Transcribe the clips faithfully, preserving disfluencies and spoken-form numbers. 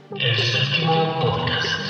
El séptimo podcast.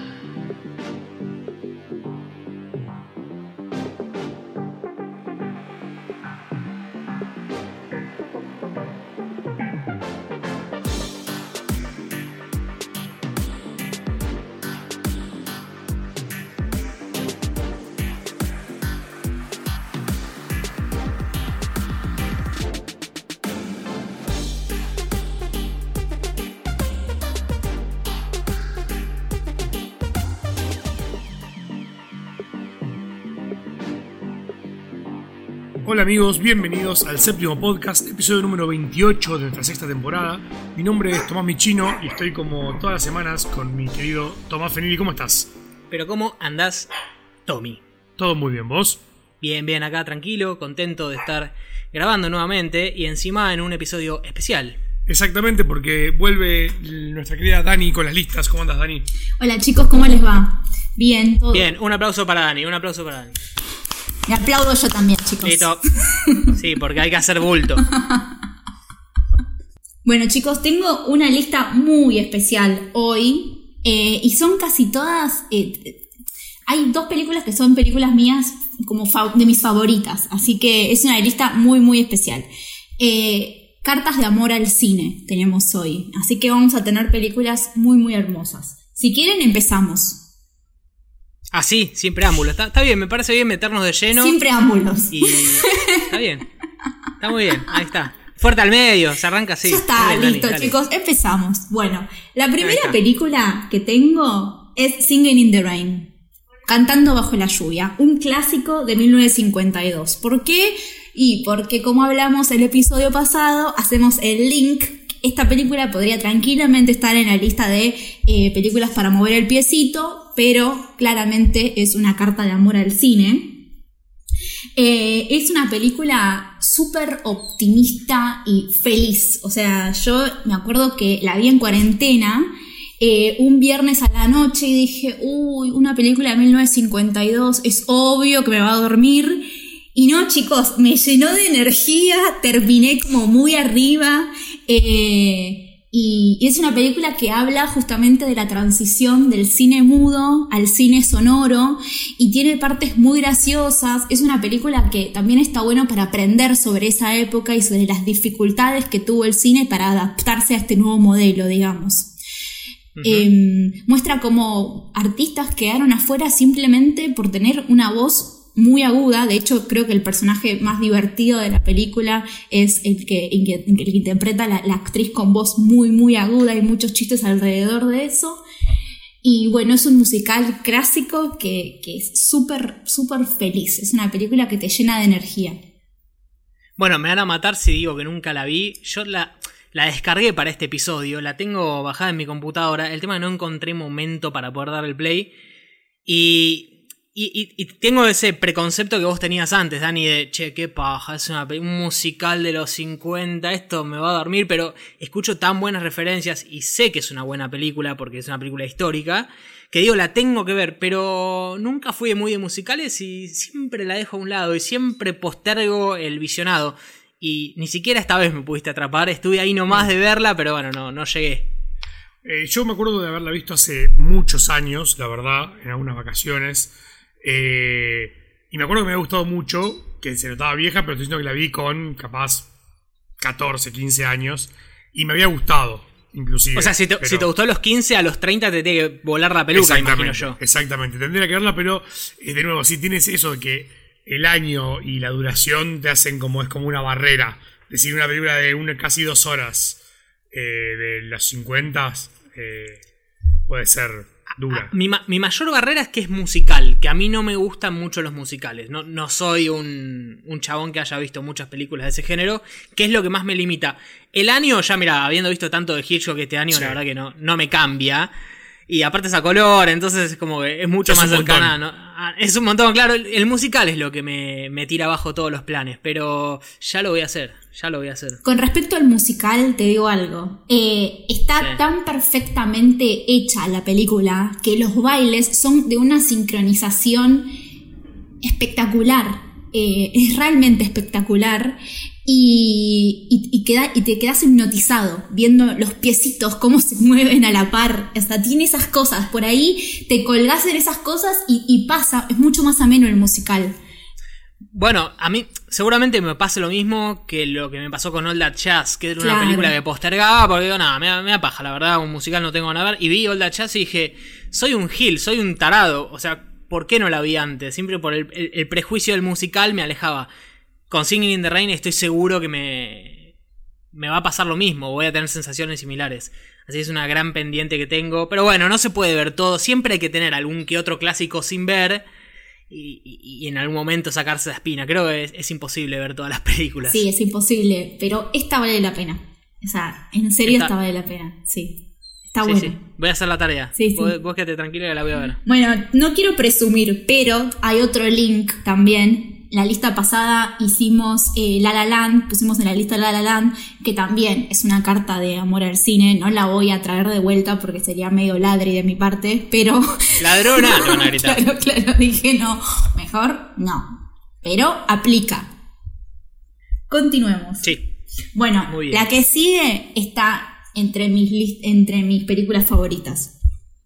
Hola amigos, bienvenidos al séptimo podcast, episodio número veintiocho de nuestra sexta temporada. Mi nombre es Tomás Michino y estoy como todas las semanas con mi querido Tomás Fenili. ¿Cómo estás? Pero ¿cómo andás, Tommy? Todo muy bien, ¿vos? Bien, bien, acá tranquilo, contento de estar grabando nuevamente y encima en un episodio especial. Exactamente, porque vuelve nuestra querida Dani con las listas. ¿Cómo andas, Dani? Hola chicos, ¿cómo les va? Bien, todo. Bien, un aplauso para Dani, un aplauso para Dani. Me aplaudo yo también, chicos. Listo. Sí, porque hay que hacer bulto. Bueno, chicos, tengo una lista muy especial hoy. Eh, y son casi todas... Eh, hay dos películas que son películas mías como fa- de mis favoritas. Así que es una lista muy, muy especial. Eh, cartas de amor al cine tenemos hoy. Así que vamos a tener películas muy, muy hermosas. Si quieren, empezamos. Ah, sí, sin preámbulos. Está, está bien, me parece bien meternos de lleno. Sin preámbulos. Y está bien. Está muy bien, ahí está. Fuerte al medio, se arranca así. Ya está, bien, listo, Dani, chicos, empezamos. Bueno, la primera película que tengo es Singing in the Rain, Cantando bajo la lluvia, un clásico de mil novecientos cincuenta y dos. ¿Por qué? Y porque, como hablamos el episodio pasado, hacemos el link. Esta película podría tranquilamente estar en la lista de eh, películas para mover el piecito, pero claramente es una carta de amor al cine. Eh, es una película súper optimista y feliz. O sea, yo me acuerdo que la vi en cuarentena, eh, un viernes a la noche, y dije, uy, una película de mil novecientos cincuenta y dos, es obvio que me va a dormir. Y no, chicos, me llenó de energía, terminé como muy arriba. Eh, y, y es una película que habla justamente de la transición del cine mudo al cine sonoro y tiene partes muy graciosas. Es una película que también está bueno para aprender sobre esa época y sobre las dificultades que tuvo el cine para adaptarse a este nuevo modelo, digamos. Uh-huh. Eh, muestra cómo artistas quedaron afuera simplemente por tener una voz muy aguda. De hecho, creo que el personaje más divertido de la película es el que, el que, el que interpreta la, la actriz con voz muy, muy aguda y muchos chistes alrededor de eso. Y bueno, es un musical clásico que, que es súper, súper feliz. Es una película que te llena de energía. Bueno, me van a matar si digo que nunca la vi. Yo la, la descargué para este episodio, la tengo bajada en mi computadora. El tema es que no encontré momento para poder dar el play. Y... Y, y, y tengo ese preconcepto que vos tenías antes, Dani, de che, qué paja, es una, un musical de los cincuenta, esto me va a dormir, pero escucho tan buenas referencias y sé que es una buena película porque es una película histórica, que digo, la tengo que ver, pero nunca fui muy de musicales y siempre la dejo a un lado y siempre postergo el visionado. Y ni siquiera esta vez me pudiste atrapar, estuve ahí nomás de verla, pero bueno, no, no llegué. Eh, yo me acuerdo de haberla visto hace muchos años, la verdad, en algunas vacaciones. Eh, y me acuerdo que me había gustado mucho, que se notaba vieja, pero estoy diciendo que la vi con capaz catorce, quince años y me había gustado, inclusive. O sea, si te, pero... si te gustó a los quince, a los treinta te tiene que volar la peluca, imagino yo. Exactamente, tendría que verla, pero eh, de nuevo, sí tienes eso de que el año y la duración te hacen como, es como una barrera. Es decir, una película de una, casi dos horas eh, de los cincuenta eh, puede ser... dura. Mi, ma- mi mayor barrera es que es musical, que a mí no me gustan mucho los musicales. No, no soy un, un chabón que haya visto muchas películas de ese género, que es lo que más me limita. El año, ya mira, habiendo visto tanto de Hitchcock este año, sí, la verdad que no, no me cambia. Y aparte es a color, entonces es como que es mucho es más cercana, ¿no? Es un montón, claro, el, el musical es lo que me, me tira abajo todos los planes, pero ya lo voy a hacer, ya lo voy a hacer. Con respecto al musical, te digo algo. Eh, está sí. tan perfectamente hecha la película que los bailes son de una sincronización espectacular. Eh, es realmente espectacular. Y, y, y, queda, y te quedas hipnotizado viendo los piecitos cómo se mueven a la par. O sea, tiene esas cosas. Por ahí te colgás en esas cosas y, y pasa. Es mucho más ameno el musical. Bueno, a mí seguramente me pasa lo mismo que lo que me pasó con All That Jazz, que era una Claro. película que postergaba porque digo, nada, me, da- me da paja, la verdad, un musical no tengo nada que ver. Y vi All That Jazz y dije, soy un gil, soy un tarado. O sea, ¿por qué no la vi antes? Siempre por el, el- el prejuicio del musical me alejaba. Con Singing in the Rain estoy seguro que me, me va a pasar lo mismo, voy a tener sensaciones similares. Así es una gran pendiente que tengo. Pero bueno, no se puede ver todo, siempre hay que tener algún que otro clásico sin ver. Y, y- y en algún momento sacarse la espina. Creo que es, es imposible ver todas las películas. Sí, es imposible, pero esta vale la pena. O sea, en serio Esta- esta, vale la pena, sí. Está Sí, buena. sí. Voy a hacer la tarea. Sí, sí. Vos, vos quédate tranquila que la voy a ver. Bueno, no quiero presumir, pero hay otro link también. La lista pasada hicimos eh, La La Land, pusimos en la lista La La Land, que también es una carta de amor al cine. No la voy a traer de vuelta porque sería medio ladri de mi parte, pero... Ladrona, le van a gritar. Claro, claro, dije no, mejor no. Pero aplica. Continuemos. Sí. Bueno, Muy bien. la que sigue está entre mis, list- entre mis películas favoritas.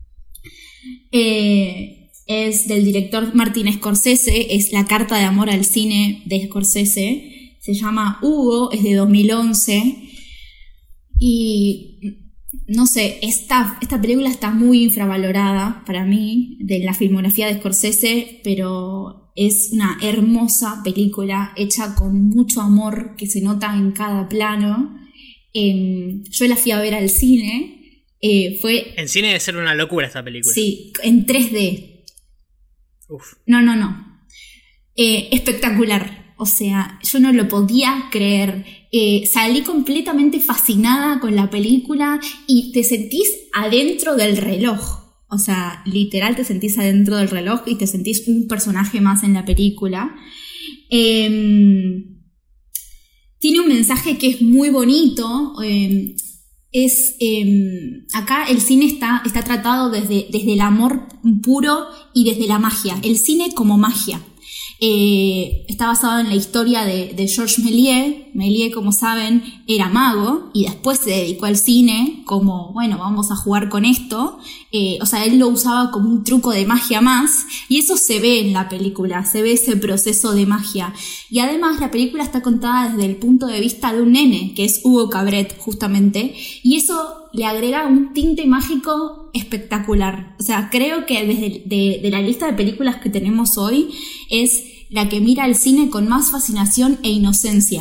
Eh, es del director Martin Scorsese, es La carta de amor al cine de Scorsese. Se llama Hugo, es de dos mil once. Y no sé, esta, esta película está muy infravalorada para mí, de la filmografía de Scorsese, pero es una hermosa película hecha con mucho amor que se nota en cada plano. Eh, yo la fui a ver al cine, eh, fue, En cine debe ser una locura esta película. sí, en tres D. Uf. No, no, no. Eh, espectacular. O sea, yo no lo podía creer. Eh, salí completamente fascinada con la película y te sentís adentro del reloj. O sea, literal te sentís adentro del reloj y te sentís un personaje más en la película. Eh, tiene un mensaje que es muy bonito. Eh, es eh, acá el cine está, está tratado desde, desde el amor puro y desde la magia. El cine como magia. Eh, está basado en la historia de, de Georges Méliès. Méliès, como saben, era mago y después se dedicó al cine como, bueno, vamos a jugar con esto. Eh, o sea, él lo usaba como un truco de magia más y eso se ve en la película, se ve ese proceso de magia. Y además la película está contada desde el punto de vista de un nene, que es Hugo Cabret, justamente, y eso le agrega un tinte mágico espectacular. O sea, creo que desde de, de la lista de películas que tenemos hoy es la que mira el cine con más fascinación e inocencia.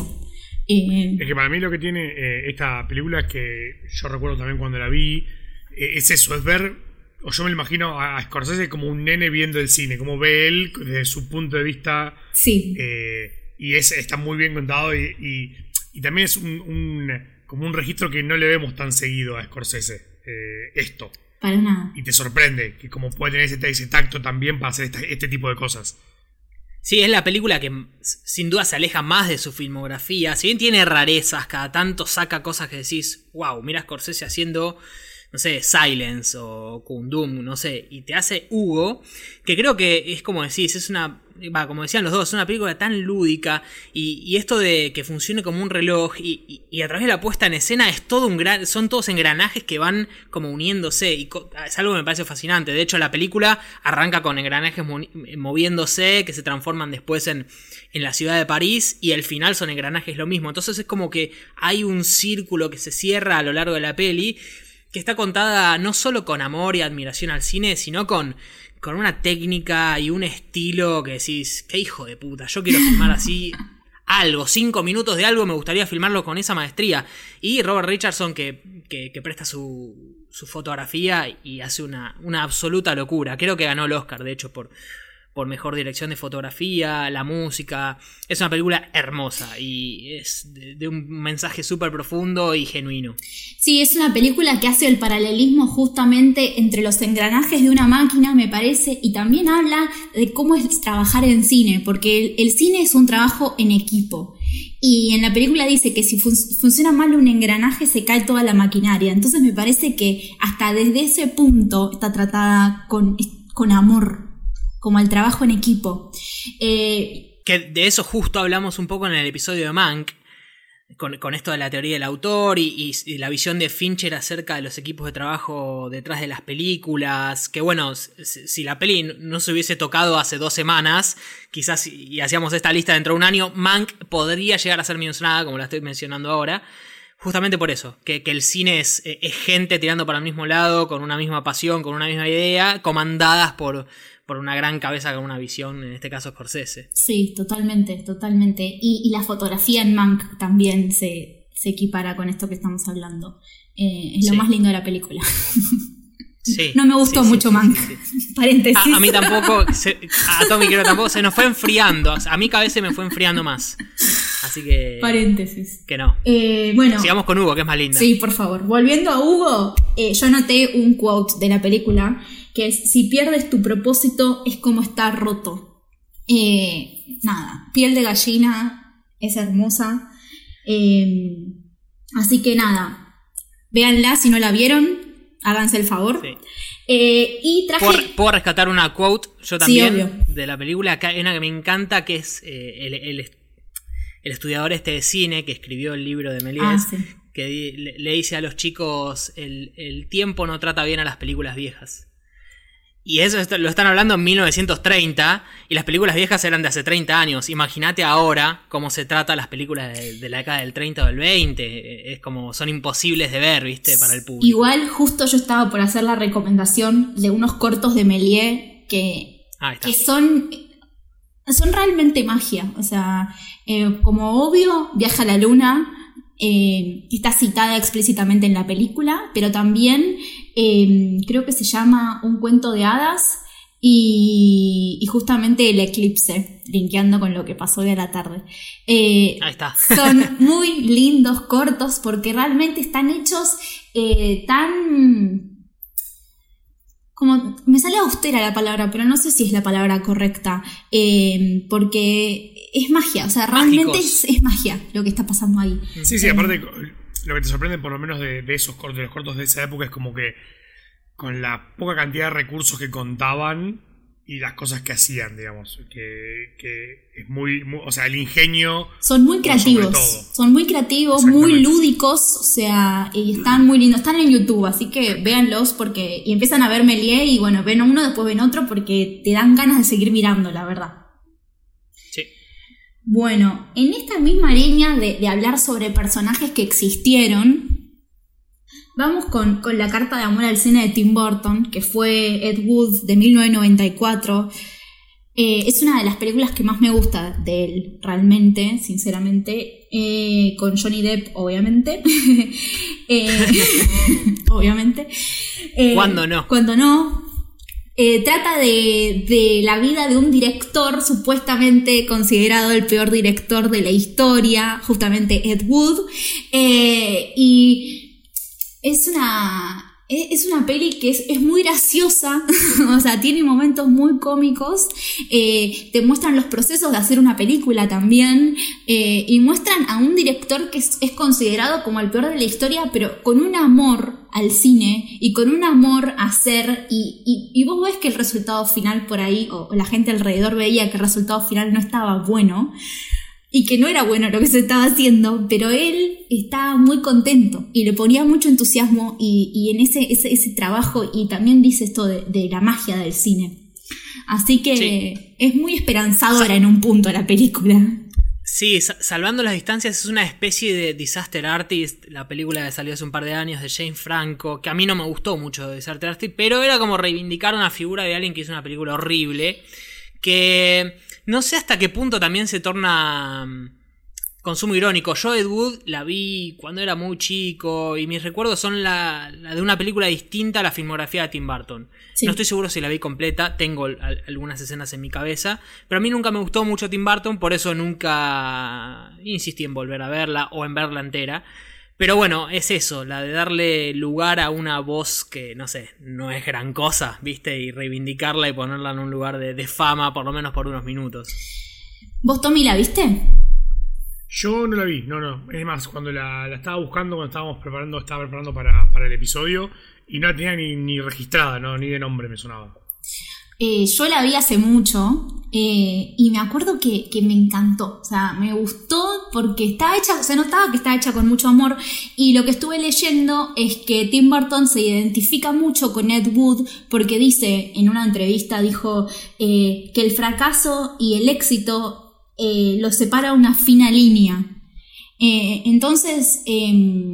Eh, Es que para mí lo que tiene eh, esta película es que yo recuerdo también cuando la vi, eh, es eso, es ver, o yo me lo imagino a, a Scorsese como un nene viendo el cine, como ve él desde su punto de vista, sí. eh, y es, está muy bien contado y, y, y también es un, un, como un registro que no le vemos tan seguido a Scorsese, eh, esto, Para nada. y te sorprende que como puede tener ese, ese tacto también para hacer este, este tipo de cosas. Sí, es la película que sin duda se aleja más de su filmografía. Si bien tiene rarezas, cada tanto saca cosas que decís, wow, mira Scorsese haciendo, no sé, Silence o Kundum, no sé, y te hace Hugo, que creo que es como decís, es una, va, como decían los dos, es una película tan lúdica y, y esto de que funcione como un reloj y, y, y a través de la puesta en escena es todo un gran, son todos engranajes que van como uniéndose y co- es algo que me parece fascinante. De hecho, la película arranca con engranajes mo- moviéndose que se transforman después en, en la ciudad de París y al final son engranajes lo mismo. Entonces es como que hay un círculo que se cierra a lo largo de la peli que está contada no solo con amor y admiración al cine, sino con, con una técnica y un estilo que decís, qué hijo de puta, yo quiero filmar así algo, cinco minutos de algo, me gustaría filmarlo con esa maestría. Y Robert Richardson que, que, que presta su, su fotografía y hace una, una absoluta locura. Creo que ganó el Oscar, de hecho, por... por mejor dirección de fotografía, la música. Es una película hermosa y es de, de un mensaje súper profundo y genuino. Sí, es una película que hace el paralelismo justamente entre los engranajes de una máquina, me parece, y también habla de cómo es trabajar en cine, porque el, el cine es un trabajo en equipo. Y en la película dice que si fun- funciona mal un engranaje se cae toda la maquinaria. Entonces me parece que hasta desde ese punto está tratada con, con amor, como el trabajo en equipo. Eh, Que de eso justo hablamos un poco en el episodio de Mank, con, con esto de la teoría del autor y, y, y la visión de Fincher acerca de los equipos de trabajo detrás de las películas, que bueno, si, si la peli no se hubiese tocado hace dos semanas, quizás y hacíamos esta lista dentro de un año, Mank podría llegar a ser mencionada como la estoy mencionando ahora. Justamente por eso, que, que el cine es, es gente tirando para el mismo lado, con una misma pasión, con una misma idea, comandadas por, por una gran cabeza con una visión, en este caso Scorsese. Sí, totalmente, totalmente. Y, y la fotografía en Mank también se, se equipara con esto que estamos hablando. Eh, es lo sí. más lindo de la película. Sí, no me gustó sí, mucho sí, Mank. sí, sí. Paréntesis. A, a mí tampoco, se, a Tommy creo tampoco, se nos fue enfriando. A mi cabeza me fue enfriando más. Así que... Paréntesis. Que no. Eh, bueno. Sigamos con Hugo, que es más linda. Sí, por favor. Volviendo a Hugo, eh, yo anoté un quote de la película que es: si pierdes tu propósito es como estar roto. Eh, nada, piel de gallina, es hermosa. Eh, así que nada, véanla si no la vieron, háganse el favor. Sí. Eh, y traje... ¿Puedo, puedo rescatar una quote yo también sí, de la película? Acá hay una que me encanta, que es eh, el, el, el estudiador este de cine que escribió el libro de Méliès, ah, sí. que di, le, le dice a los chicos: el, el tiempo no trata bien a las películas viejas. Y eso lo están hablando en mil novecientos treinta, y las películas viejas eran de hace treinta años. Imagínate ahora cómo se trata las películas de, de la década del treinta o del veinte. Es como, son imposibles de ver, ¿viste? Para el público. Igual justo yo estaba por hacer la recomendación de unos cortos de Méliès que, que son, son realmente magia. O sea, eh, como obvio, Viaja a la Luna, eh, está citada explícitamente en la película, pero también... Eh, creo que se llama Un cuento de hadas y, y justamente El eclipse, linkeando con lo que pasó hoy a la tarde. Eh, Ahí está. Son muy lindos, cortos, porque realmente están hechos eh, tan... como me sale austera la palabra, pero no sé si es la palabra correcta, eh, porque es magia, o sea, realmente es, es magia lo que está pasando ahí. Sí, sí, aparte... Lo que te sorprende por lo menos de, de esos cortos, de los cortos de esa época, es como que con la poca cantidad de recursos que contaban y las cosas que hacían, digamos, que, que es muy, muy, o sea, el ingenio... Son muy creativos, son muy creativos, muy lúdicos, o sea, y están muy lindos, están en YouTube, así que véanlos porque, y empiezan a ver Méliès y bueno, ven uno, después ven otro porque te dan ganas de seguir mirando, la verdad. Sí. Bueno, en esta misma línea de, de hablar sobre personajes que existieron, vamos con, con La carta de amor al cine de Tim Burton, que fue Ed Wood de mil novecientos noventa y cuatro. Eh, es una de las películas que más me gusta de él, realmente, sinceramente, eh, con Johnny Depp, obviamente. eh, obviamente. Eh, ¿Cuándo no? Cuando no. Eh, trata de, de la vida de un director supuestamente considerado el peor director de la historia, justamente Ed Wood, eh, y es una, es una peli que es, es muy graciosa, o sea, tiene momentos muy cómicos, eh, te muestran los procesos de hacer una película también, eh, y muestran a un director que es, es considerado como el peor de la historia, pero con un amor al cine y con un amor a hacer, y, y, y vos ves que el resultado final por ahí, o, o la gente alrededor veía que el resultado final no estaba bueno y que no era bueno lo que se estaba haciendo, pero él estaba muy contento y le ponía mucho entusiasmo y, y en ese, ese, ese trabajo, y también dice esto de, de la magia del cine, así que sí. Es muy esperanzadora en un punto la película. Sí, salvando las distancias, es una especie de Disaster Artist, la película que salió hace un par de años de James Franco, que a mí no me gustó mucho de Disaster Artist, pero era como reivindicar una figura de alguien que hizo una película horrible, que no sé hasta qué punto también se torna consumo irónico. Yo Ed Wood la vi cuando era muy chico y mis recuerdos son la, la de una película distinta a la filmografía de Tim Burton. Sí. No estoy seguro si la vi completa, tengo al, algunas escenas en mi cabeza, pero a mí nunca me gustó mucho Tim Burton, por eso nunca insistí en volver a verla o en verla entera. Pero bueno, es eso, la de darle lugar a una voz que, no sé, no es gran cosa, ¿viste? Y reivindicarla y ponerla en un lugar de, de fama, por lo menos por unos minutos. ¿Vos, Tommy, la viste? Yo no la vi, no, no. Es más, cuando la, la estaba buscando, cuando estábamos preparando, estaba preparando para, para el episodio, y no la tenía ni, ni registrada, no, ni de nombre me sonaba. Eh, yo la vi hace mucho, eh, y me acuerdo que, que me encantó. O sea, me gustó porque está hecha, se notaba que está hecha con mucho amor, y lo que estuve leyendo es que Tim Burton se identifica mucho con Ed Wood porque dice, en una entrevista dijo eh, que el fracaso y el éxito eh, los separa una fina línea. Eh, entonces, eh,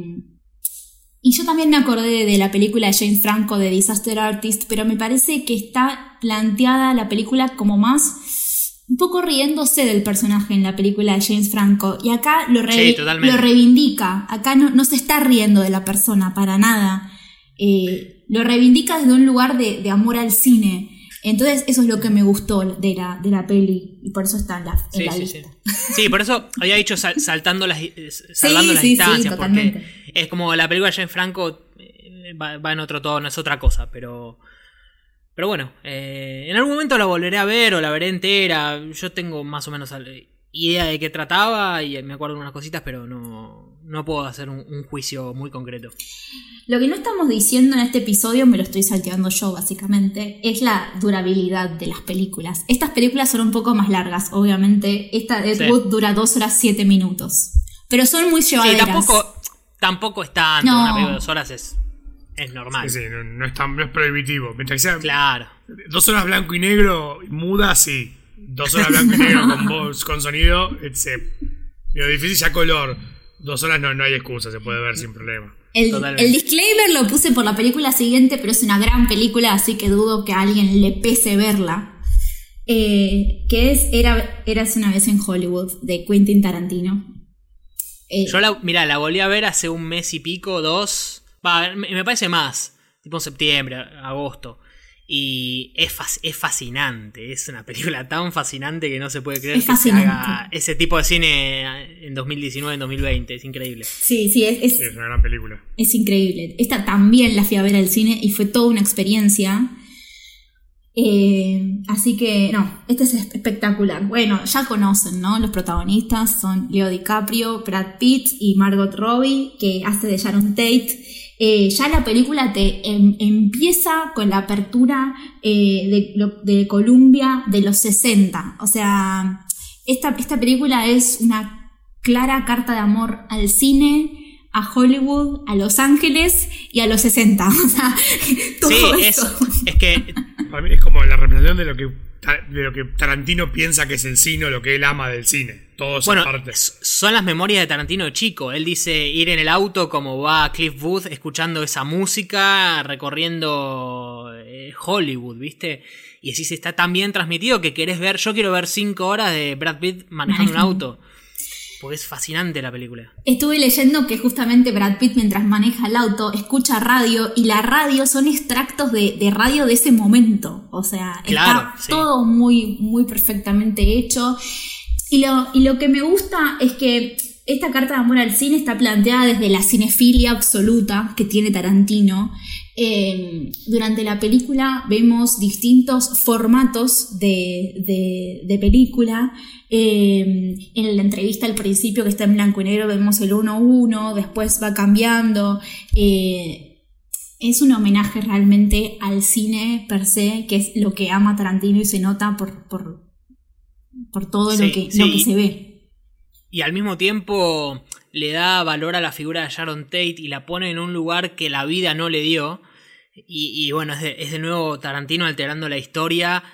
y yo también me acordé de la película de James Franco de Disaster Artist, pero me parece que está planteada la película como más un poco riéndose del personaje en la película de James Franco, y acá lo, re- sí, lo reivindica, acá no, no se está riendo de la persona para nada, eh, lo reivindica desde un lugar de, de amor al cine. Entonces eso es lo que me gustó de la, de la peli, y por eso está en la, en sí, la sí, lista. Sí. sí, por eso había dicho sal, saltando las, salvando sí, las sí, distancias, sí, porque es como la película de James Franco eh, va, va en otro tono, es otra cosa, pero... Pero bueno, eh, en algún momento la volveré a ver o la veré entera. Yo tengo más o menos idea de qué trataba y me acuerdo de unas cositas, pero no, no puedo hacer un, un juicio muy concreto. Lo que no estamos diciendo en este episodio, me lo estoy salteando yo básicamente, es la durabilidad de las películas. Estas películas son un poco más largas, obviamente. Esta de Ed Sí. Wood dura dos horas siete minutos. Pero son muy llevaderas. Sí, tampoco, tampoco es tanto. No. Una película de dos horas es, es normal. Sí, sí, no, no, es tan, no es prohibitivo. Mientras que sea Claro. dos horas blanco y negro, muda, sí. Dos horas blanco y negro con voz, con sonido, it's a- lo difícil ya color. Dos horas no, no hay excusa, se puede ver sin problema. El, Totalmente. el disclaimer lo puse por la película siguiente, pero es una gran película, así que dudo que a alguien le pese verla. Eh, que es Era, Érase una vez en Hollywood, de Quentin Tarantino. Eh, Yo la, mirá, la volví a ver hace un mes y pico, dos. Va, me, me parece más. Tipo en septiembre, agosto. Y es, fas- es fascinante. Es una película tan fascinante que no se puede creer Es que se fascinante. haga ese tipo de cine en dos mil diecinueve, en dos mil veinte. Es increíble. sí, sí, es, es, Sí, es una gran película. es increíble. Esta también la fui a ver al cine y fue toda una experiencia. Eh, así que, no, este es espectacular. Bueno, ya conocen, ¿no? Los protagonistas son Leo DiCaprio, Brad Pitt y Margot Robbie, que hace de Sharon Tate. Eh, ya la película te em, empieza con la apertura eh, de, lo- de Columbia de los sesenta. O sea, esta, esta película es una clara carta de amor al cine, a Hollywood, a Los Ángeles y a los sesenta. O sea, todo Sí, es, eso. es que Para mí es como la representación de lo que de lo que Tarantino piensa que es el cine o lo que él ama del cine. Todo eso bueno, parte. s- son las memorias de Tarantino de chico. Él dice ir en el auto como va Cliff Booth escuchando esa música, recorriendo eh, Hollywood, ¿viste? Y así se está tan bien transmitido que querés ver. Yo quiero ver cinco horas de Brad Pitt manejando un Manejando. auto. Porque es fascinante la película. Estuve leyendo que justamente Brad Pitt, mientras maneja el auto, escucha radio, y la radio son extractos de, de radio de ese momento. O sea, Claro, está sí. todo muy, muy perfectamente hecho. Y lo, y lo que me gusta es que esta carta de amor al cine está planteada desde la cinefilia absoluta que tiene Tarantino. Eh, durante la película vemos distintos formatos de, de, de película. Eh, en la entrevista al principio, que está en blanco y negro, vemos el uno uno, después va cambiando. Eh, es un homenaje realmente al cine per se, que es lo que ama Tarantino y se nota por, por, por todo Sí, lo, que, sí. lo que se ve. Y al mismo tiempo le da valor a la figura de Sharon Tate y la pone en un lugar que la vida no le dio. Y, y bueno, es de, es de nuevo Tarantino alterando la historia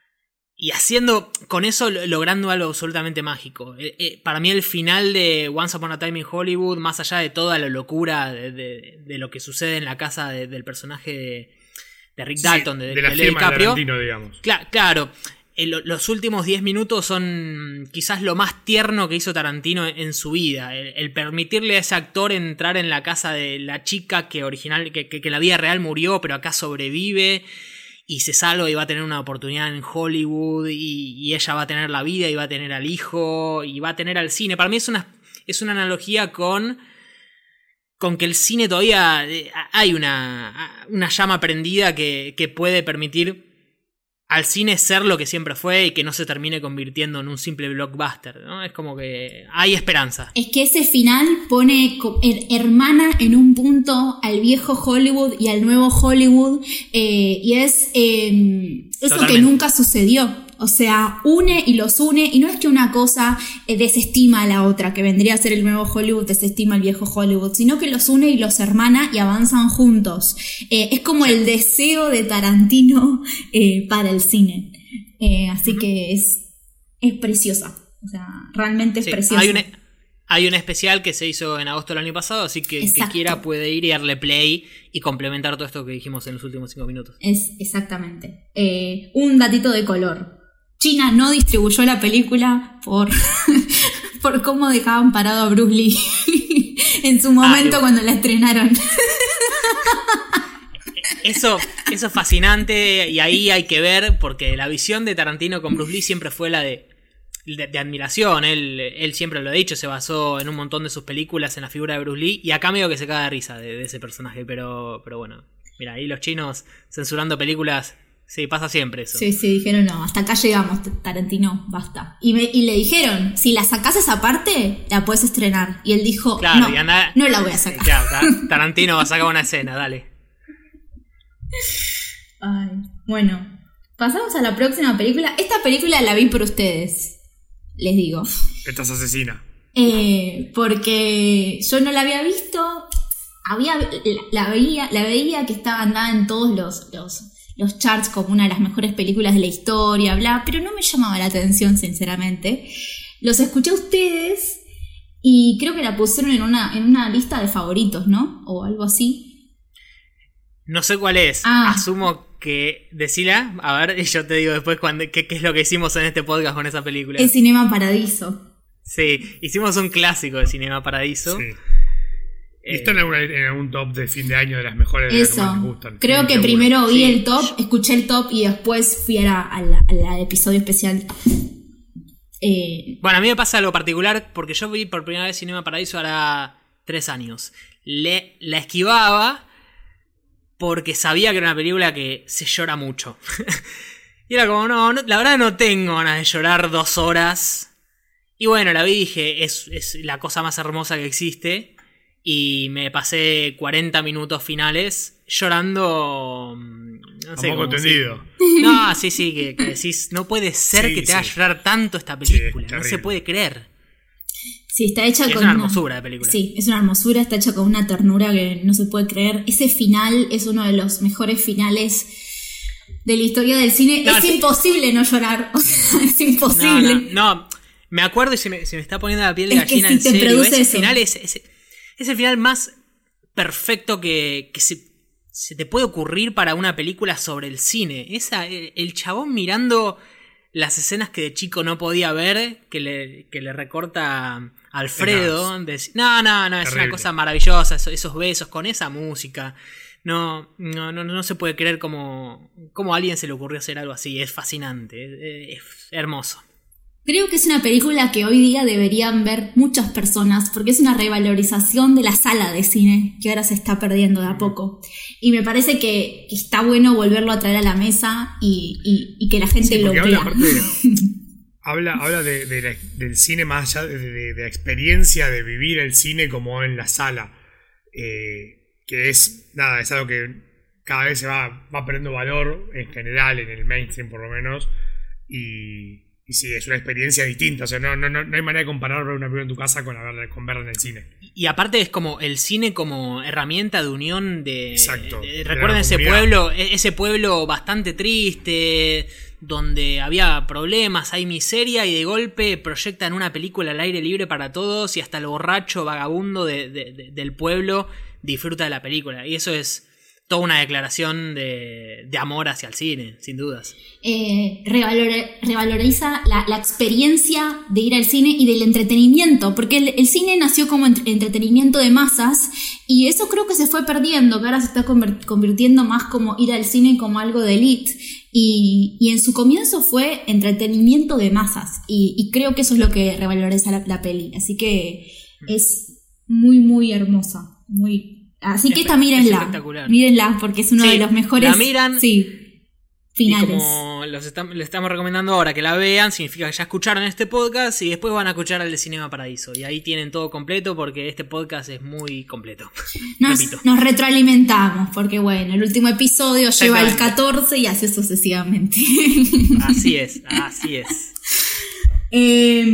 y haciendo, con eso logrando algo absolutamente mágico. Eh, eh, para mí el final de Once Upon a Time in Hollywood, más allá de toda la locura de, de, de lo que sucede en la casa de, del personaje de, de Rick Dalton, Sí, de, de la de Leo firma de DiCaprio. Tarantino, digamos. Cla- claro, eh, lo- los últimos diez minutos son quizás lo más tierno que hizo Tarantino en, en su vida. El, el permitirle a ese actor entrar en la casa de la chica que original, que, que, que en la vida real murió, pero acá sobrevive y se salva y va a tener una oportunidad en Hollywood y, y ella va a tener la vida y va a tener al hijo y va a tener al cine. Para mí es una, es una analogía con... con que el cine todavía eh, hay una, una llama prendida que, que puede permitir al cine ser lo que siempre fue y que no se termine convirtiendo en un simple blockbuster, ¿no? Es como que hay esperanza. Es que ese final pone, co- her- hermana en un punto al viejo Hollywood y al nuevo Hollywood, eh, y es eh, eso Totalmente. que nunca sucedió. O sea, une y los une, y no es que una cosa eh, desestima a la otra, que vendría a ser el nuevo Hollywood, desestima el viejo Hollywood, sino que los une y los hermana y avanzan juntos. Eh, es como el deseo de Tarantino eh, para el cine. Eh, así uh-huh. que es, es preciosa. O sea, realmente es sí, preciosa. Hay un, hay un especial que se hizo en agosto del año pasado, así que el que quiera puede ir y darle play y complementar todo esto que dijimos en los últimos cinco minutos. Es exactamente. Eh, un datito de color. China no distribuyó la película por, por cómo dejaban parado a Bruce Lee en su momento ah, cuando la estrenaron. Eso, eso es fascinante y ahí hay que ver, porque la visión de Tarantino con Bruce Lee siempre fue la de, de, de admiración. Él, él siempre lo ha dicho, se basó en un montón de sus películas en la figura de Bruce Lee, y acá medio que se caga de risa de, de ese personaje, pero, pero bueno, mira, ahí los chinos censurando películas. Sí, pasa siempre eso. Sí, sí, dijeron no, hasta acá llegamos, Tarantino, basta. Y, me, y le dijeron, si la sacás esa parte, la puedes estrenar. Y él dijo, claro, no, anda, no la voy a sacar. Claro, Tarantino va a sacar una escena, dale. Ay, bueno, pasamos a la próxima película. Esta película la vi por ustedes, les digo. Esta es asesina. Eh, porque yo no la había visto, había la, la veía, la veía que estaba andada en todos los... los los charts como una de las mejores películas de la historia, bla, pero no me llamaba la atención, sinceramente. Los escuché a ustedes y creo que la pusieron en una, en una lista de favoritos, ¿no? O algo así. No sé cuál es. Ah. Asumo que... Decila, a ver, y yo te digo después cuando, qué, qué es lo que hicimos en este podcast con esa película. Es Cinema Paradiso. Sí, hicimos un clásico de Cinema Paradiso. Sí. Y está en algún, en algún top de fin de año de las mejores de las que más me gustan. Creo sí, que primero bueno. vi sí. el top, escuché el top y después fui a la, a la, a la episodio especial. Eh, bueno, a mí me pasa algo particular porque yo vi por primera vez Cinema Paradiso ahora tres años. Le, la esquivaba porque sabía que era una película que se llora mucho. Y era como, no, no, la verdad no tengo ganas de llorar dos horas. Y bueno, la vi y dije, es, es la cosa más hermosa que existe. Y me pasé cuarenta minutos finales llorando. No sé. Un poco entendido. Si, no, sí, sí, que, que decís, no puede ser sí, que te sí. haga llorar tanto esta película. Sí, no se puede creer. Sí, está hecha y con. Es una hermosura de película. Sí, es una hermosura, está hecha con una ternura que no se puede creer. Ese final es uno de los mejores finales de la historia del cine. No, es sí. imposible no llorar. O sea, es imposible. No, no, no. Me acuerdo y se me, se me está poniendo la piel de es gallina que si en te serio. Ese eso. final es. es Es el final más perfecto que, que se, se te puede ocurrir para una película sobre el cine. Esa, el, el chabón mirando las escenas que de chico no podía ver, que le, que le recorta a Alfredo. De, no, no, no, es Terrible. Una cosa maravillosa, esos, esos besos con esa música. No, no, no, no se puede creer cómo, cómo a alguien se le ocurrió hacer algo así. Es fascinante, es, es hermoso. Creo que es una película que hoy día deberían ver muchas personas porque es una revalorización de la sala de cine que ahora se está perdiendo de a poco. Y me parece que, que está bueno volverlo a traer a la mesa y, y, y que la gente sí, lo vea. Habla, aparte, habla, habla de, de la, del cine más allá de, de, de la experiencia de vivir el cine como en la sala. Eh, que es, nada, es algo que cada vez se va, va perdiendo valor en general, en el mainstream por lo menos. Y... Y sí, es una experiencia distinta. O sea, no, no, no hay manera de comparar ver una película en tu casa con, verla, con verla en el cine. Y aparte es como el cine como herramienta de unión de... Exacto. De, recuerden ese pueblo, ese pueblo bastante triste, donde había problemas, hay miseria, y de golpe proyectan una película al aire libre para todos y hasta el borracho vagabundo de, de, de, del pueblo disfruta de la película. Y eso es toda una declaración de, de amor hacia el cine, sin dudas. Eh, revalor, revaloriza la, la experiencia de ir al cine y del entretenimiento, porque el, el cine nació como entre, entretenimiento de masas y eso creo que se fue perdiendo, que ahora se está convirtiendo más como ir al cine como algo de elite y, y en su comienzo fue entretenimiento de masas y, y creo que eso es lo que revaloriza la, la peli, así que es muy muy hermosa, muy... Así que esta mírenla, mírenla porque es uno sí, de los mejores. La miran, sí. finales. Y como los estam- les estamos recomendando ahora que la vean, significa que ya escucharon este podcast y después van a escuchar el de Cinema Paradiso. Y ahí tienen todo completo porque este podcast es muy completo. Nos, nos retroalimentamos porque bueno, el último episodio lleva el catorce y así sucesivamente. Así es, así es. eh,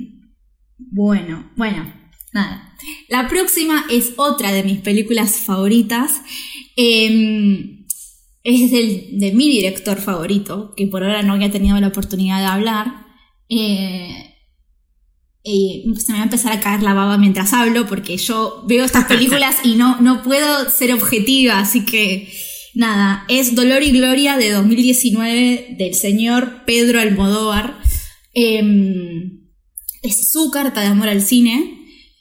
bueno, bueno, nada. La próxima es otra de mis películas favoritas. Eh, Es del, de mi director favorito, que por ahora no había tenido la oportunidad de hablar. Eh, eh, se me va a empezar a caer la baba mientras hablo, porque yo veo estas películas y no, no puedo ser objetiva, así que nada, es Dolor y Gloria de dos mil diecinueve del señor Pedro Almodóvar. Eh, es su carta de amor al cine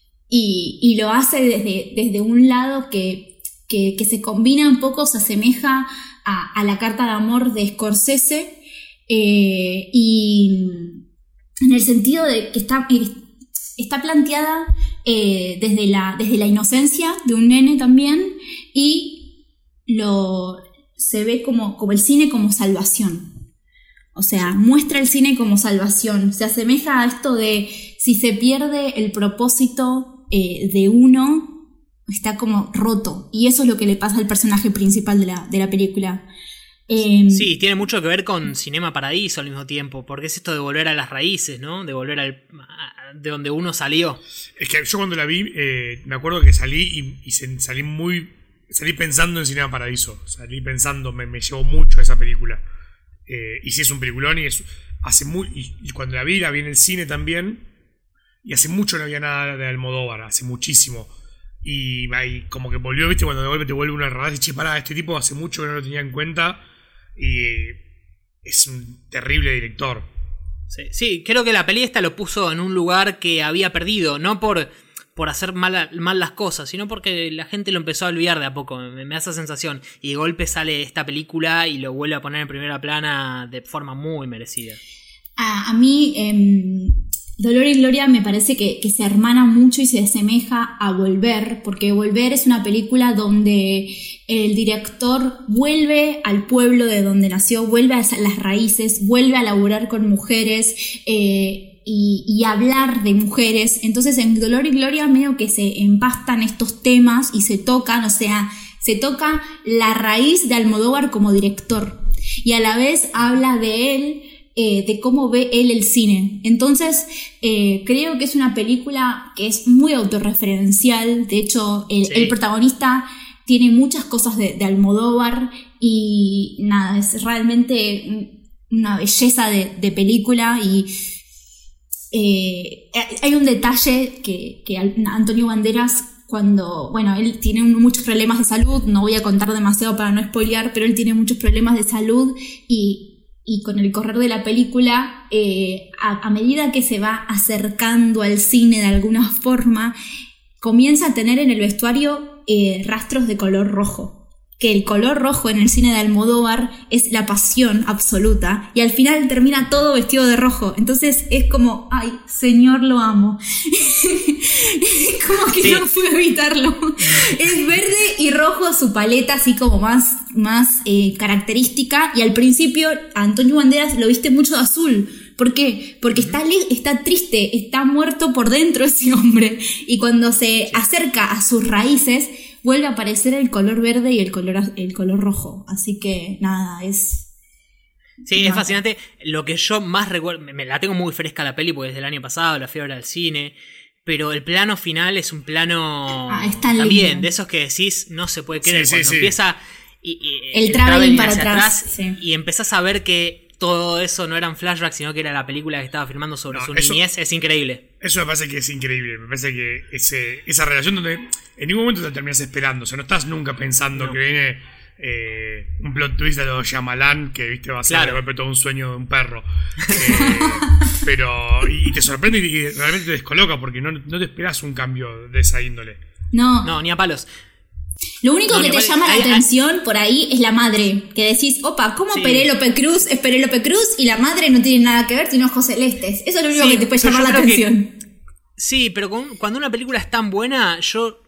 y, y lo hace desde, desde un lado que, que, que se combina un poco, se asemeja A, a la carta de amor de Scorsese, eh, y en el sentido de que está, está planteada eh, desde, la, desde la inocencia de un nene también, y lo, se ve como, como el cine como salvación. O sea, muestra el cine como salvación. Se asemeja a esto de si se pierde el propósito eh, de uno, está como roto, y eso es lo que le pasa al personaje principal de la, de la película. Eh, sí, tiene mucho que ver con Cinema Paradiso al mismo tiempo, porque es esto de volver a las raíces, ¿no? De volver al, a, de donde uno salió. Es que yo cuando la vi, eh, me acuerdo que salí y, y salí muy... Salí pensando en Cinema Paradiso, salí pensando, me, me llevó mucho esa película. Eh, y sí es un peliculón y es... Hace muy, y, y cuando la vi, la vi en el cine también, y hace mucho no había nada de Almodóvar, hace muchísimo. Y, y como que volvió, viste, cuando de golpe te vuelve una radar y che, pará, este tipo hace mucho que no lo tenía en cuenta y es un terrible director. Sí, sí, creo que la peli esta lo puso en un lugar que había perdido, no por, por hacer mal, mal las cosas, sino porque la gente lo empezó a olvidar de a poco, me, me da esa sensación. Y de golpe sale esta película y lo vuelve a poner en primera plana de forma muy merecida. A, a mí... Eh... Dolor y Gloria me parece que, que se hermana mucho y se asemeja a Volver, porque Volver es una película donde el director vuelve al pueblo de donde nació, vuelve a las raíces, vuelve a laburar con mujeres eh, y, y hablar de mujeres. Entonces en Dolor y Gloria medio que se empastan estos temas y se tocan, o sea, se toca la raíz de Almodóvar como director y a la vez habla de él, Eh, de cómo ve él el cine. Entonces eh, creo que es una película que es muy autorreferencial. De hecho el, sí. el protagonista tiene muchas cosas de, de Almodóvar y nada, es realmente una belleza de, de película. Y eh, hay un detalle que, que Antonio Banderas, cuando, bueno, él tiene muchos problemas de salud, no voy a contar demasiado para no spoilear, pero él tiene muchos problemas de salud y Y con el correr de la película, eh, a, a medida que se va acercando al cine de alguna forma, comienza a tener en el vestuario eh, rastros de color rojo. Que el color rojo en el cine de Almodóvar es la pasión absoluta. Y al final termina todo vestido de rojo. Entonces es como, ay, señor, lo amo. Como que sí. No pude evitarlo. Es verde y rojo su paleta, así como más, más eh, característica. Y al principio Antonio Banderas lo viste mucho de azul. ¿Por qué? Porque está, está triste, está muerto por dentro ese hombre. Y cuando se acerca a sus raíces, vuelve a aparecer el color verde y el color, el color rojo. Así que nada, es... Sí, nada. Es fascinante. Lo que yo más recuerdo... Me la tengo muy fresca la peli porque desde el año pasado la fui a ver al cine. Pero el plano final es un plano... Ah, está lindo. También, de esos que decís, no se puede creer. Sí, Cuando sí, empieza... Y, y, el, el traveling para atrás. atrás sí. Y empezás a ver que todo eso no eran flashbacks, sino que era la película que estaba filmando sobre no, su eso, niñez. Es increíble. Eso me parece que es increíble. Me parece que ese, esa relación donde en ningún momento te terminas esperando. O sea, no estás nunca pensando no. que viene eh, un plot twist de los Shyamalan, que viste va a ser claro. de golpe todo un sueño de un perro. Eh, pero y, y te sorprende y realmente te descoloca porque no, no te esperás un cambio de esa índole. No. No, ni a palos. Lo único no, que te vale, llama la hay, atención hay, por ahí es la madre. Que decís, opa, ¿cómo sí. Penélope Cruz es Penélope Cruz y la madre no tiene nada que ver sino ojos celestes? Eso es lo único sí, que te puede llamar la atención. Que, sí, pero con, cuando una película es tan buena, yo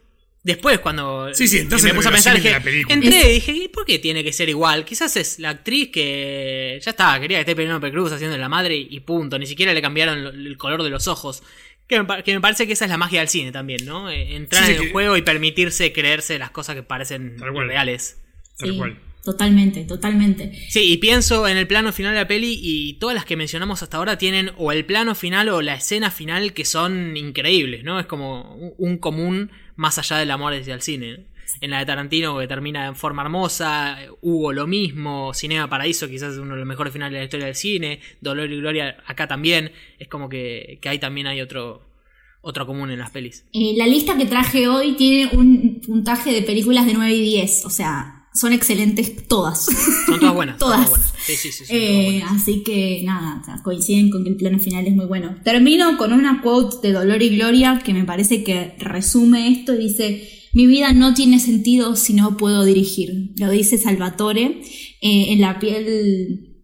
Después, cuando Sí, sí, entonces me puse a pensar, dije, la película. entré y dije, ¿y por qué tiene que ser igual? Quizás es la actriz que ya está, quería que esté Penélope Cruz haciendo de la madre y punto. Ni siquiera le cambiaron lo- el color de los ojos. Que me, pa- que me parece que esa es la magia del cine también, ¿no? Eh, Entrar Sí, sí, en el que- juego y permitirse creerse las cosas que parecen Tal cual. reales. Tal Sí, cual. totalmente, totalmente. Sí, y pienso en el plano final de la peli y todas las que mencionamos hasta ahora tienen o el plano final o la escena final que son increíbles, ¿no? Es como un- un común más allá del amor hacia el cine. En la de Tarantino que termina en forma hermosa, Hugo lo mismo, Cinema Paraíso quizás es uno de los mejores finales de la historia del cine, Dolor y Gloria acá también, es como que, que ahí también hay otro, otro común en las pelis. Eh, la lista que traje hoy tiene un puntaje de películas de nueve y diez, o sea, son excelentes todas. Son todas buenas. son Todas. buenas. Sí, sí, sí. son todas Eh, buenas. así que nada, o sea, coinciden con que el plano final es muy bueno. Termino con una quote de Dolor y Gloria que me parece que resume esto y dice: mi vida no tiene sentido si no puedo dirigir. Lo dice Salvatore eh, en la piel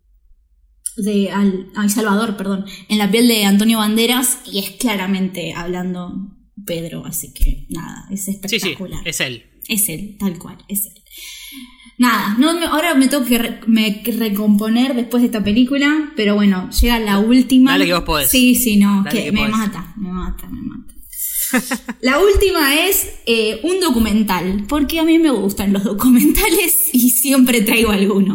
de al, ay, Salvador, perdón, en la piel de Antonio Banderas, y es claramente hablando Pedro, así que nada, es Sí, sí, espectacular. es él. Es él, tal cual, es él. Nada, no me- ahora me tengo que re- me- que recomponer después de esta película, pero bueno, llega la última. Dale que vos podés. Sí, sí, no, Dale que, que me podés. mata, me mata, me mata. La última es eh, un documental, porque a mí me gustan los documentales y siempre traigo alguno.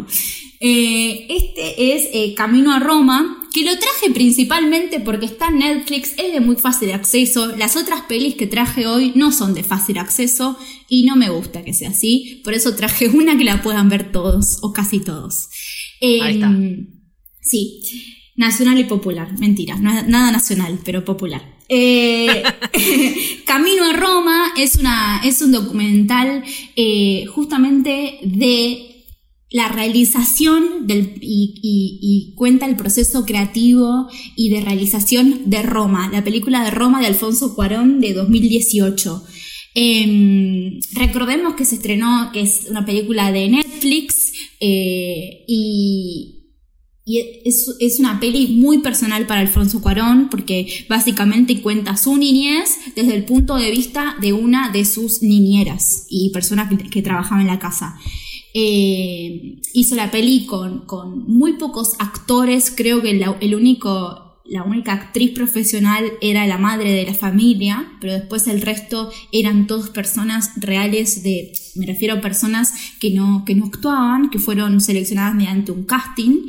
Eh, este es eh, Camino a Roma, que lo traje principalmente porque está en Netflix, es de muy fácil acceso. Las otras pelis que traje hoy no son de fácil acceso y no me gusta que sea así, por eso traje una que la puedan ver todos o casi todos. Eh, Ahí está. Sí, nacional y popular, mentira, no es nada nacional, pero popular. Eh, Camino a Roma es, una, es un documental eh, justamente de la realización del, y, y, y cuenta el proceso creativo y de realización de Roma, la película de Roma de Alfonso Cuarón de dos mil dieciocho. Eh, recordemos que se estrenó, que es una película de Netflix eh, y... Y es, es una peli muy personal para Alfonso Cuarón porque básicamente cuenta su niñez desde el punto de vista de una de sus niñeras y personas que, que trabajaban en la casa. Eh, hizo la peli con, con muy pocos actores, creo que la, el único, la única actriz profesional era la madre de la familia, pero después el resto eran todas personas reales, de, me refiero a personas que no, que no actuaban, que fueron seleccionadas mediante un casting.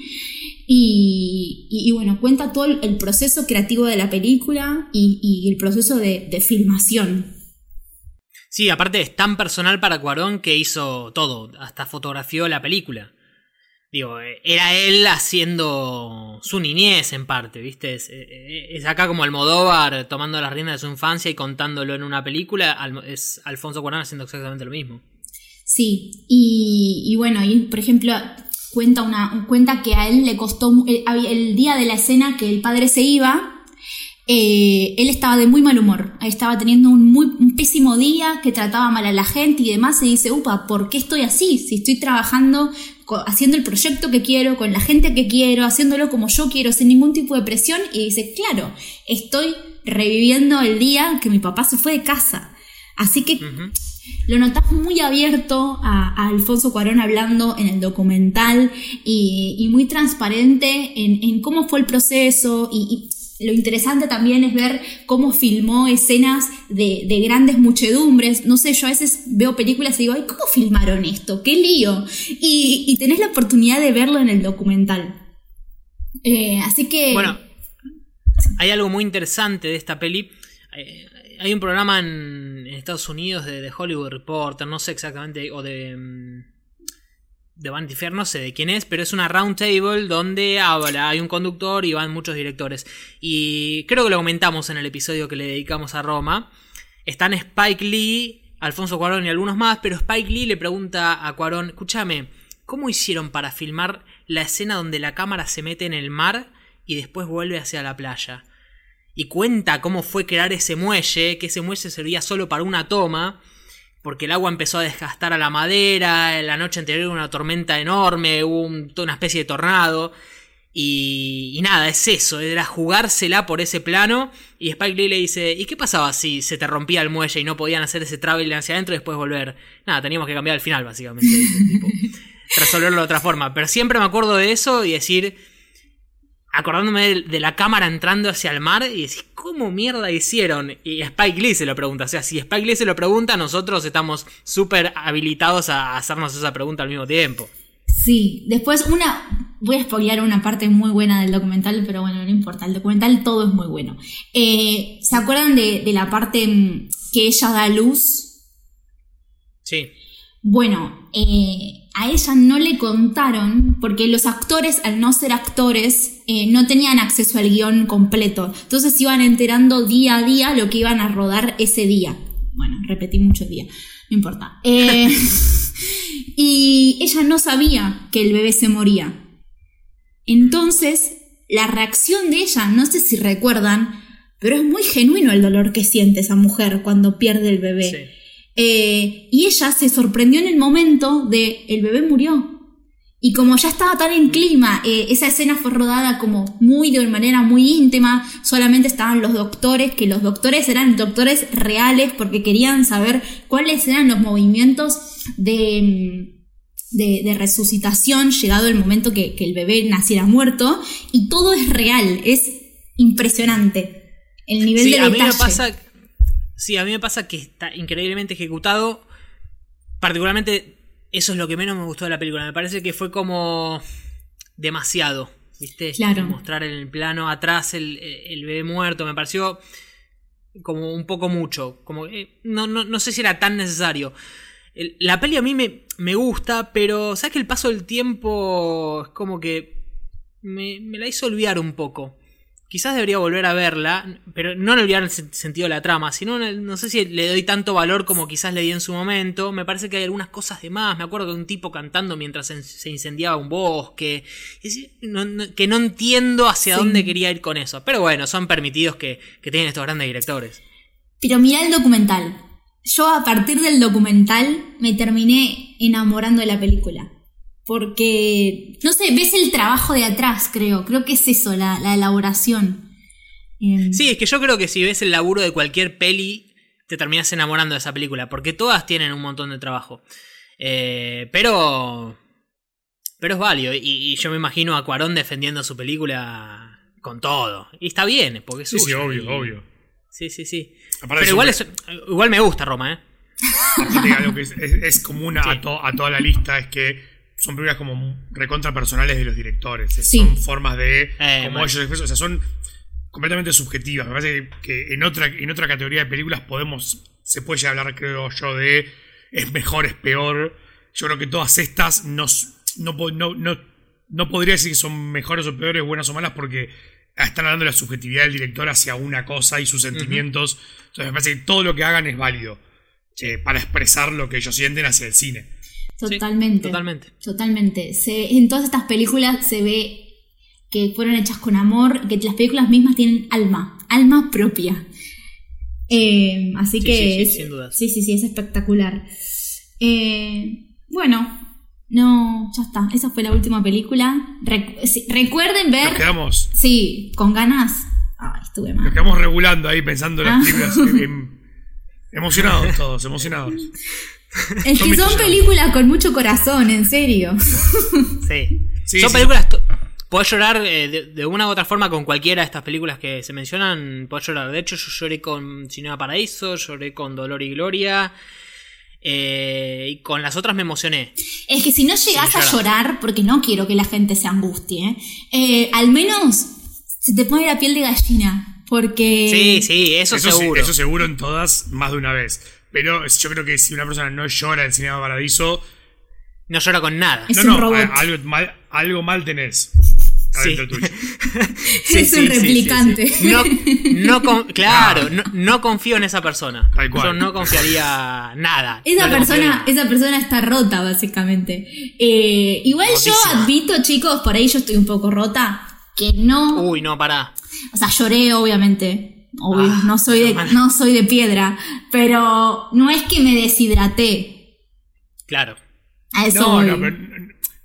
Y, y, y bueno, cuenta todo el, el proceso creativo de la película y, y el proceso de, de filmación. Sí, aparte es tan personal para Cuarón que hizo todo, hasta fotografió la película. Digo, eh, era él haciendo su niñez en parte, ¿viste? Es, eh, es acá como Almodóvar tomando las riendas de su infancia y contándolo en una película, Al- es Alfonso Cuarón haciendo exactamente lo mismo. Sí, y, y bueno, y por ejemplo, cuenta, una, cuenta que a él le costó, el, el día de la escena que el padre se iba, eh, él estaba de muy mal humor, estaba teniendo un, muy, un pésimo día, que trataba mal a la gente y demás, y dice, upa, ¿por qué estoy así? Si estoy trabajando, haciendo el proyecto que quiero, con la gente que quiero, haciéndolo como yo quiero, sin ningún tipo de presión, y dice, claro, estoy reviviendo el día que mi papá se fue de casa. Así que Uh-huh. lo notás muy abierto a, a Alfonso Cuarón hablando en el documental y, y muy transparente en, en cómo fue el proceso y, y lo interesante también es ver cómo filmó escenas de, de grandes muchedumbres. No sé, yo a veces veo películas y digo, ay, ¿cómo filmaron esto? ¡Qué lío! Y, y tenés la oportunidad de verlo en el documental. Eh, así que... Bueno, hay algo muy interesante de esta peli. Eh, hay un programa en, en Estados Unidos de, de Hollywood Reporter, no sé exactamente, o de, de Vanity Fair, no sé de quién es, pero es una round table donde habla, hay un conductor y van muchos directores. Y creo que lo comentamos en el episodio que le dedicamos a Roma. Están Spike Lee, Alfonso Cuarón y algunos más, pero Spike Lee le pregunta a Cuarón, escúchame, ¿cómo hicieron para filmar la escena donde la cámara se mete en el mar y después vuelve hacia la playa? Y cuenta cómo fue crear ese muelle, que ese muelle servía solo para una toma, porque el agua empezó a desgastar a la madera, la noche anterior hubo una tormenta enorme, hubo un, una especie de tornado, Y, y nada, es eso, era jugársela por ese plano. Y Spike Lee le dice, ¿y qué pasaba si se te rompía el muelle y no podían hacer ese travel hacia adentro y después volver? Nada, teníamos que cambiar el final, básicamente. Dice, tipo, resolverlo de otra forma. Pero siempre me acuerdo de eso y decir, acordándome de, de la cámara entrando hacia el mar y decir, ¿cómo mierda hicieron? Y Spike Lee se lo pregunta. O sea, si Spike Lee se lo pregunta, nosotros estamos súper habilitados a hacernos esa pregunta al mismo tiempo. Sí, después una... Voy a spoilear una parte muy buena del documental, pero bueno, no importa, el documental todo es muy bueno. Eh, ¿Se acuerdan de, de la parte que ella da a luz? Sí. Bueno, eh, a ella no le contaron, porque los actores, al no ser actores, eh, no tenían acceso al guión completo. Entonces iban enterando día a día lo que iban a rodar ese día. Bueno, repetí mucho día, no importa. Eh, y ella no sabía que el bebé se moría. Entonces, la reacción de ella, no sé si recuerdan, pero es muy genuino el dolor que siente esa mujer cuando pierde el bebé. Sí. Eh, y ella se sorprendió en el momento de el bebé murió. Y como ya estaba tan en clima, eh, esa escena fue rodada como muy de manera muy íntima, solamente estaban los doctores, que los doctores eran doctores reales porque querían saber cuáles eran los movimientos de... De, de resucitación llegado el momento que, que el bebé naciera muerto, y todo es real, es impresionante el nivel sí, de a detalle. Mí me pasa, sí, a mí me pasa que está increíblemente ejecutado, particularmente eso es lo que menos me gustó de la película, me parece que fue como demasiado, ¿viste? Claro. Mostrar en el plano atrás el, el bebé muerto, me pareció como un poco mucho, como eh, no, no, no sé si era tan necesario. La peli a mí me, me gusta, pero ¿sabes que el paso del tiempo es como que me, me la hizo olvidar un poco? Quizás debería volver a verla, pero no en olvidar el sentido de la trama, sino en el, no sé si le doy tanto valor como quizás le di en su momento. Me parece que hay algunas cosas de más. Me acuerdo de un tipo cantando mientras se incendiaba un bosque. No, no, que no entiendo hacia sí. dónde quería ir con eso. Pero bueno, son permitidos que, que tienen estos grandes directores. Pero mirá el documental. Yo a partir del documental me terminé enamorando de la película. Porque, no sé, ves el trabajo de atrás, creo. Creo que es eso, la, la elaboración. Eh... Sí, es que yo creo que si ves el laburo de cualquier peli, te terminas enamorando de esa película. Porque todas tienen un montón de trabajo. Eh, pero... Pero es válido. Y, y yo me imagino a Cuarón defendiendo su película con todo. Y está bien, porque es Sí, suyo, sí, obvio, y... obvio. Sí, sí, sí. Aparte pero igual, es, igual me gusta Roma, ¿eh? Aparte, algo que es, es, es común a, sí. to, a toda la lista es que son películas como recontra personales de los directores. Sí. Son formas de... Eh, como man. ellos expresan. O sea, son completamente subjetivas. Me parece que en otra, en otra categoría de películas podemos... Se puede llegar a hablar, creo yo, de... Es mejor, es peor. Yo creo que todas estas no, no, no, no, no podría decir que son mejores o peores, buenas o malas, porque... están hablando de la subjetividad del director hacia una cosa y sus sentimientos. Uh-huh. Entonces me parece que todo lo que hagan es válido eh, para expresar lo que ellos sienten hacia el cine. Totalmente. Sí, totalmente. Totalmente. Se, en todas estas películas se ve que fueron hechas con amor, que las películas mismas tienen alma, alma propia. Eh, así sí, que... Sí, sí, es, sin duda. Sí, sí, sí, es espectacular. Eh, bueno... No, ya está. Esa fue la última película. Recu- sí, recuerden ver... Nos quedamos... Sí, con ganas. Ay, estuve mal. Nos quedamos regulando ahí pensando en Ah. las películas. em, emocionados todos, emocionados. Es que son películas con mucho corazón, en serio. Sí. Sí, son sí. películas... To- Podés llorar eh, de, de una u otra forma con cualquiera de estas películas que se mencionan. Podés llorar. De hecho, yo lloré con Cinema Paraíso, lloré con Dolor y Gloria... Eh, y con las otras me emocioné. Es que si no llegás Sí, a llorar, porque no quiero que la gente se angustie, eh, al menos se te pone la piel de gallina. Porque... Sí, sí, eso, Eso, seguro. sí, eso seguro en todas, más de una vez. Pero yo creo que si una persona no llora en Cinema Paradiso... No llora con nada. Es no, un no, robot. a- algo, mal, algo mal tenés. Sí. Adentro tuyo. Sí, es sí, un sí, replicante. sí, sí. No, no con- claro, no, no confío en esa persona. Tal cual. Yo no confiaría nada. Esa No le persona, confiaría. esa persona está rota, básicamente. Eh, igual yo Rotísima. admito, chicos, por ahí yo estoy un poco rota, que no... Uy, no, pará. O sea, lloré, obviamente. Obvio, Ah, no, soy de, mal. no soy de piedra. Pero no es que me deshidraté. Claro. A eso No, voy. no, pero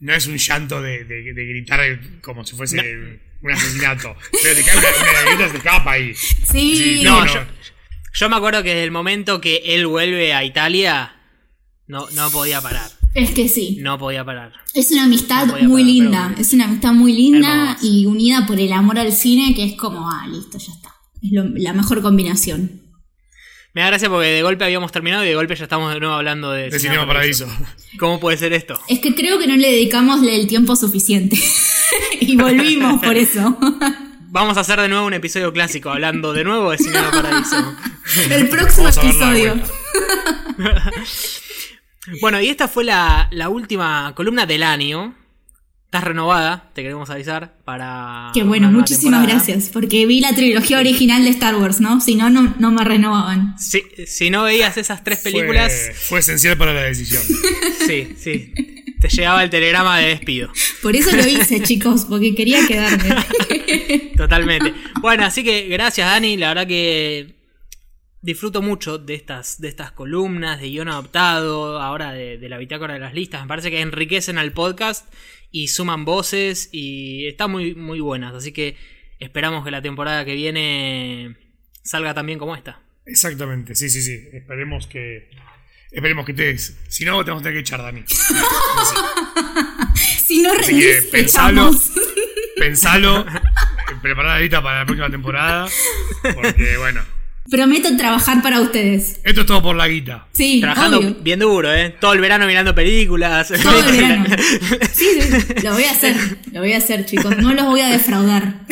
no es un llanto de, de, de gritar como si fuese no. un asesinato. Pero te cae una, una galleta, te escapa ahí. Sí. Sí, No, no, no. Yo, yo me acuerdo que desde el momento que él vuelve a Italia, no, no podía parar. Es que sí. No podía parar. Es una amistad No podía muy parar, linda. pero- Es una amistad muy linda Hermoso. y unida por el amor al cine, que es como, ah, listo, ya está. Es lo- la mejor combinación. Me da gracia porque de golpe habíamos terminado y de golpe ya estamos de nuevo hablando de, De Cinema Paradiso. ¿Cómo puede ser esto? Es que creo que no le dedicamos el tiempo suficiente. Y volvimos por eso. Vamos a hacer de nuevo un episodio clásico hablando de nuevo de Cinema Paradiso. El próximo Vamos a verla de episodio. vuelta. Bueno, y esta fue la, la última columna del año. Estás renovada, te queremos avisar, para... Que bueno, una nueva muchísimas temporada. gracias. Porque vi la trilogía original de Star Wars, ¿no? Si no, no, no me renovaban. Si, si no veías esas tres películas, Fue, fue esencial para la decisión. sí, sí. Te llegaba el telegrama de despido. Por eso lo hice, chicos, porque quería quedarme. Totalmente. Bueno, así que gracias, Dani. La verdad que disfruto mucho de estas, de estas columnas, de guión adaptado, ahora de, de la bitácora de las listas. Me parece que enriquecen al podcast y suman voces y están muy, muy buenas. Así que esperamos que la temporada que viene salga tan bien como esta. Exactamente, sí, sí, sí. Esperemos que. Esperemos que te. Si no, te vamos a tener que echar, Dani. Sí. Si no Así que rendís, te pensalo. echamos. Pensalo. Prepará la lista para la próxima temporada. Porque, bueno. Prometo trabajar para ustedes. Esto es todo por la guita. Sí, Trabajando obvio. bien duro, ¿eh? Todo el verano mirando películas. Todo el verano. Sí, sí, lo voy a hacer. Lo voy a hacer, chicos. No los voy a defraudar.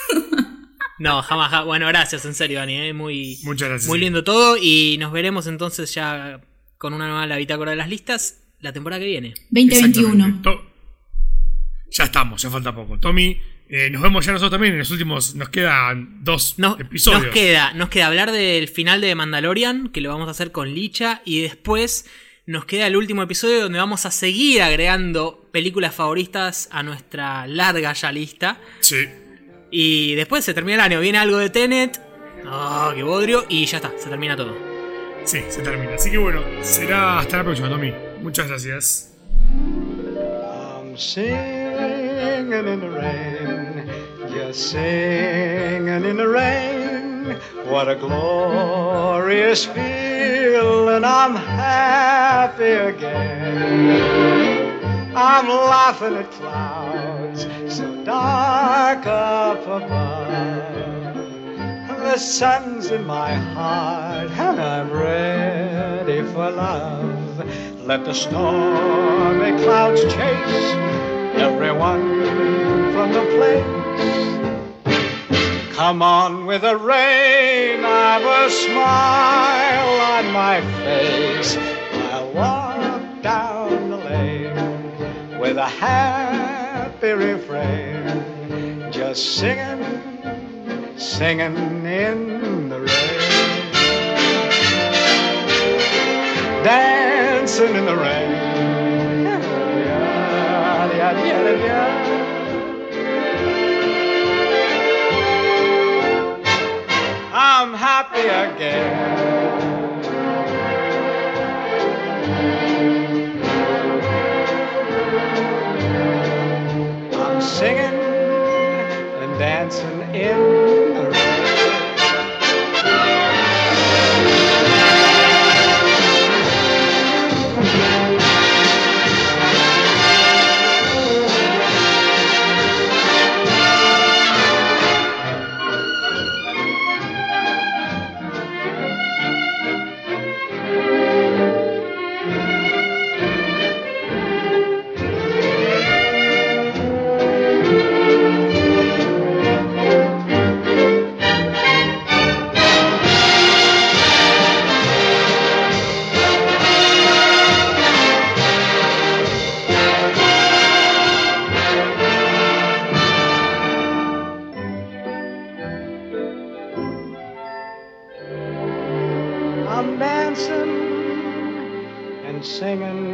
No, jamás, jamás. Bueno, gracias, en serio, Dani. ¿eh? Muy, Muchas gracias. muy lindo todo. Y nos veremos entonces ya con una nueva La Bitácora de las Listas la temporada que viene. veinte veintiuno. Exactamente. To- Ya estamos, ya falta poco. Tommy, eh, nos vemos ya nosotros también. En los últimos nos quedan dos Nos, episodios. nos queda, nos queda hablar del final de Mandalorian, que lo vamos a hacer con Licha, y después nos queda el último episodio donde vamos a seguir agregando películas favoritas a nuestra larga ya lista. Sí. Y después se termina el año, viene algo de Tenet, oh, qué bodrio, y ya está, se termina todo. Sí, se termina. Así que bueno, será hasta la próxima, Tommy. Muchas gracias. I'm singing in the rain, just singing in the rain. What a glorious feeling, I'm happy again. I'm laughing at clouds so dark up above. The sun's in my heart and I'm ready for love. Let the stormy clouds chase everyone from the place. Come on with the rain, I've a smile on my face. I'll walk down the lane with a happy refrain, just singing, singing in the rain, dancing in the rain. I'm happy again. I'm singing and dancing in the rain. I'm dancing and singing